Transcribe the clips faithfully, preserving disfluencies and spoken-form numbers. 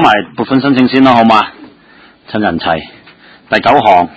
埋撥款申請先啦，好嘛？趁人齊。第九項，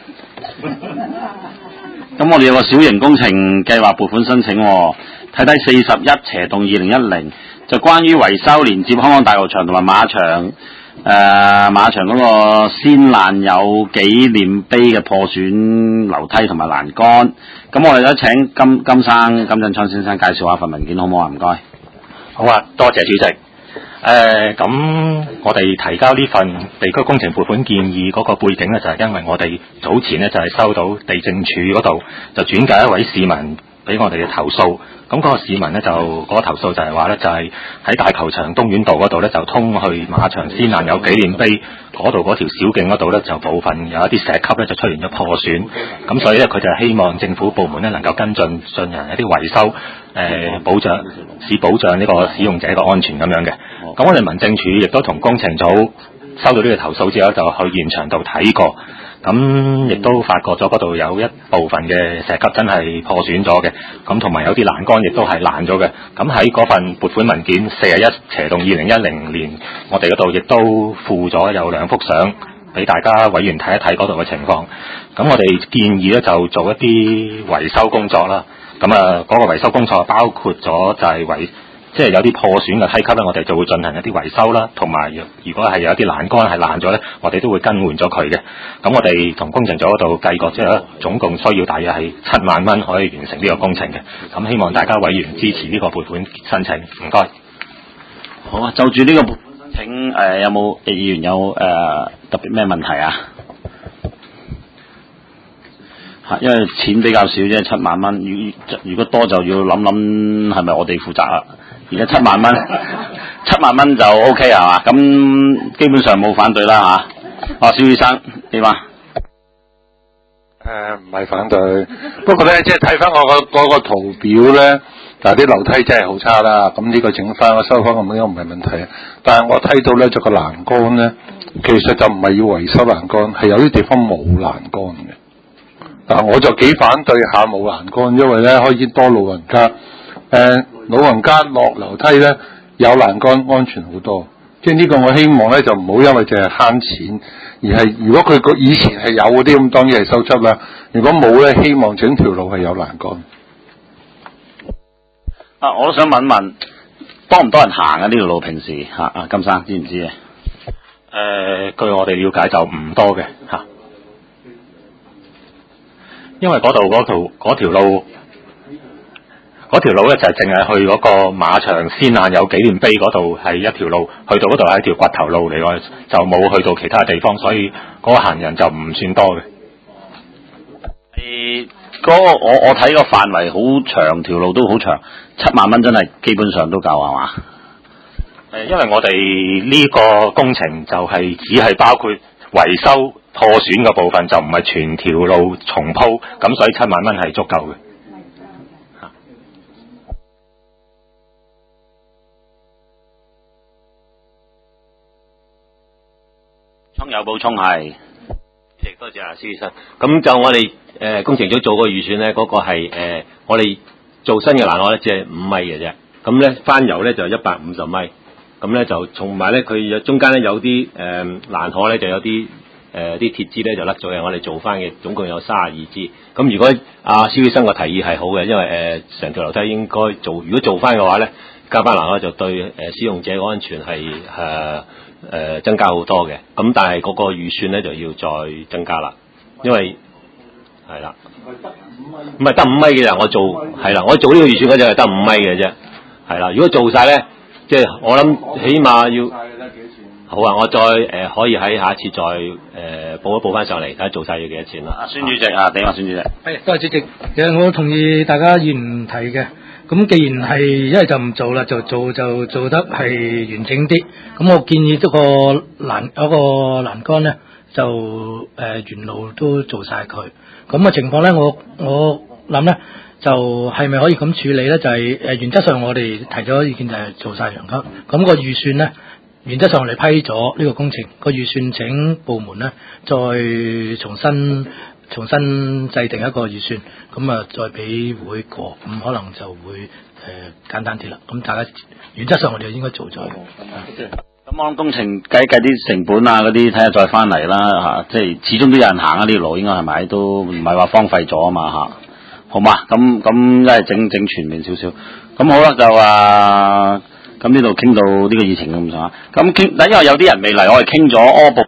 咁我哋有個小型工程計劃撥款申請、哦，睇睇四十一斜洞二零一零，就關於維修連接香港大球場同埋馬場。誒、呃，馬場嗰個先爛有紀念碑嘅破損樓梯同埋欄杆，咁我哋都請金金生金振昌先生介紹下份文件好唔好啊？唔該。 好啊，多謝主席。誒、呃，咁我哋提交呢份地區工程撥款建議嗰個背景咧，就係因為我哋早前咧就係收到地政署嗰度就轉介一位市民俾我哋嘅投訴。咁嗰個市民咧就嗰、那個投訴就係話咧，就係、是、喺大球場東苑道嗰度咧，就通去馬場先爛有紀念碑嗰度嗰條小徑嗰度咧，就部分有一啲石級咧就出現咗破損。咁所以咧，佢就希望政府部門咧能夠跟進進行一啲維修，誒、呃、保障，以保障呢個使用者嘅安全咁樣嘅。咁我哋民政處亦都同工程組收到呢個投訴之後，就去現場度睇過。咁亦都發覺咗嗰度有一部分嘅石級真係破損咗嘅，咁同埋有啲欄杆亦都係爛咗嘅。咁喺嗰份撥款文件四十一斜洞二零一零年，我哋嗰度亦都附咗有兩幅相俾大家委員睇一睇嗰度嘅情況。咁我哋建議咧就做一啲維修工作啦。咁啊，嗰個維修工作包括咗就係維即係有啲破損嘅梯級咧，我哋就會進行一啲維修啦，同埋如果係有啲欄杆係爛咗咧，我哋都會更換咗佢嘅。咁我哋同工程組嗰度計過，即係總共需要大約係七萬蚊可以完成呢個工程嘅。咁希望大家委員支持呢個撥款申請，唔該。 好啊，就住呢個撥款申請，誒、呃、有冇議員有誒、呃、特別咩問題啊？嚇，因為錢比較少啫，七萬蚊。如如果多就要諗諗係咪我哋負責啊？而家七萬蚊，七萬蚊就 O K 係嘛？咁基本上冇反對啦嚇。啊，蕭醫生點啊？ 誒唔係反對，不過咧即係睇翻我個嗰個圖表咧，嗱啲樓梯真係好差啦。咁呢個整翻我收翻咁樣唔係問題。但係我睇到咧就個欄杆咧，其實就唔係要維修欄杆，係有啲地方冇欄杆嘅。嗱，我就幾反對下冇欄杆，因為咧可以多老人家。誒、呃、老人家落樓梯咧有欄杆安全好多，即係呢個我希望咧就唔好因為淨係慳錢，而係如果佢個以前係有嗰啲咁，當然係修葺啦。如果冇咧，希望整條路係有欄杆。 啊，我都想問問，多唔多人行啊？呢條路平時嚇啊，金生知唔知啊？ 誒、呃，據我哋了解就唔多嘅嚇、啊，因為嗰度嗰條嗰條路。嗰條路咧就係淨係去嗰個馬場先爛有紀念碑嗰度係一條路，去到嗰度係一條掘頭路嚟嘅，就冇去到其他地方，所以嗰個行人就唔算多嘅。 誒，嗰個我我睇個範圍好長，條路都好長，七萬蚊真係基本上都夠係嘛？ 誒，因為我哋呢個工程就係只係包括維修破損嘅部分，就唔係全條路重鋪，咁所以七萬蚊係足夠嘅。 有補充係， 多謝啊，蕭醫生。咁就我哋誒、呃、工程組做個預算咧，嗰、那個係誒、呃、我哋做新嘅欄杆咧，只係五米嘅啫。咁咧翻油咧就一百五十米。咁咧就同埋咧，佢有中間咧有啲誒欄杆咧就有啲誒啲鐵枝咧就甩咗嘅。我哋做翻嘅總共有三十二支。咁如果阿蕭醫生個提議係好嘅，因為誒成條樓梯應該做，如果做翻嘅話咧，加翻欄杆就對誒、呃、使用者嘅安全係誒。呃誒、呃，增加好多嘅，咁但係嗰個預算咧就要再增加啦，因為係啦，唔係得五米嘅咋，我做係啦，我做呢個預算嗰陣係得五米嘅啫，係啦，如果做晒咧，即係我諗起碼要，好啊，我再誒、呃、可以喺下一次再誒、呃、報一報翻上嚟，睇下做晒要幾多錢啦。 阿孫主席啊，頂啊，孫主席。 係，多謝主席。其實我同意大家議員提嘅。咁既然係一係就唔做啦，就做就做得係完整啲。咁我建議嗰個欄嗰個欄杆咧，就誒、呃、沿路都做晒佢。咁嘅情況咧，我我諗咧就係咪可以咁處理咧？就係、是、誒原則上我哋提咗意見就係做晒欄杆。咁、那個預算咧，原則上我哋批咗呢個工程，個預算請部門咧再重新。重新制定一個預算，咁啊再俾會過，咁可能就會誒、呃、簡單啲啦。咁大家原則上我哋應該做咗。 咁我諗工程計計啲成本啊嗰啲，睇下再翻嚟啦嚇，即係始終都有人行啊呢條路，應該係咪都唔係話荒廢咗啊嘛嚇，好嘛？咁咁一係整整全面少少，咁好啦就啊，咁呢度傾到呢個議程咁上下，咁傾，因為有啲人未嚟，我係傾咗柯部。